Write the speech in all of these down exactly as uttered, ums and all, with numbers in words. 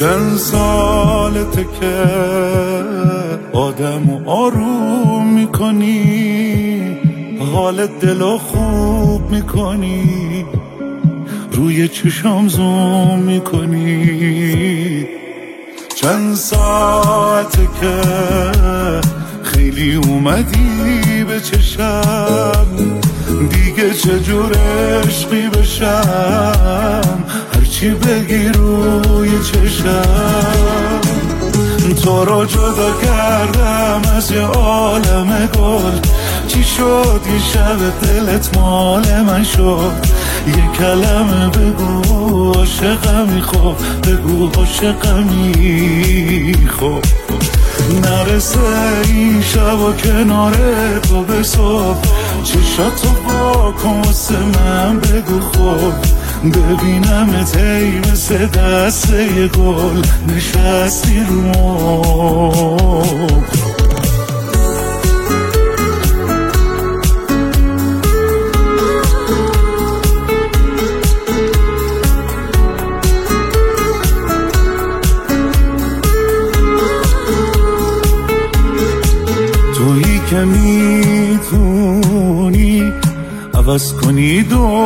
چند سالته که آدم آروم میکنی، حال دلو خوب میکنی، روی چشام زوم میکنی. چند ساعته که خیلی اومدی به چشم، دیگه چجور عشقی بشم، هرچی بگی روی چشم. تو رو جدا کردم از یه عالم گل، چی شد یه شب دلت مال من شد؟ یه کلمه بگو عاشقمی، خب بگو عاشقمی، خب نرسه این شب و کنار تو به صبح، چشاتو با کن واسه من بگو خب، ببینمت ای مثل دسته یه گل نشستی رو مبل. تویی که میتونی عوض کنی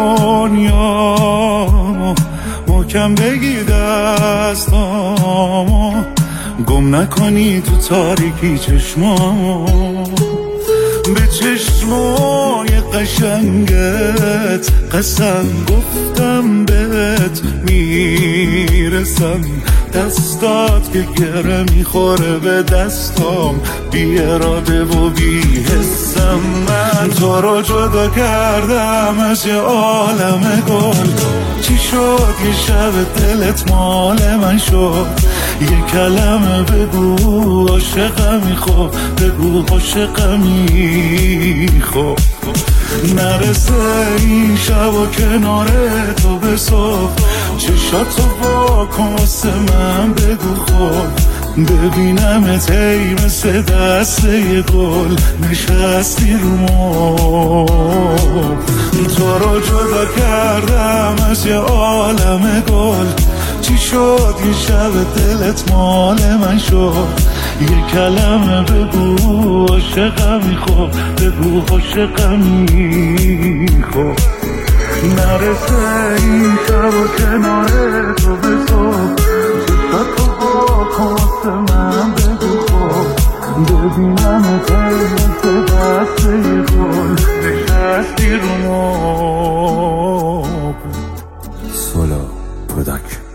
دنیا، محکم بگی دستامو، گم نکنی تو تاریکی چشمامو. به چشمای قشنگت قسم گفتم بهت میرسم، دستات که گره میخوره به دستام، بی اراده و بی حسم. من تو رو جدا کردم از یه عالم گل، چی شد یه شب دلت مال من شد؟ یه کلمه بگو عاشقمی، خب بگو عاشقمی، خب نرسه این شب و کنار تو به صبح، چشاتو با کن واسه من بگو خب، ببینمت ای مثل دسته یه گل نشستی رو مبل. تو رو جدا کردم از یه عالم گل، چی شد یه شب دلت مال من شد؟ یه کلمه بگو عاشقمی، خب بگو عاشقمی، خب نرسه این شب و کنار تو به صبح، چشاتو با کن واسه من بگو خب، ببینمت ای مثل دسته یه گل نشستی رو مبل. سولا پروداکشن.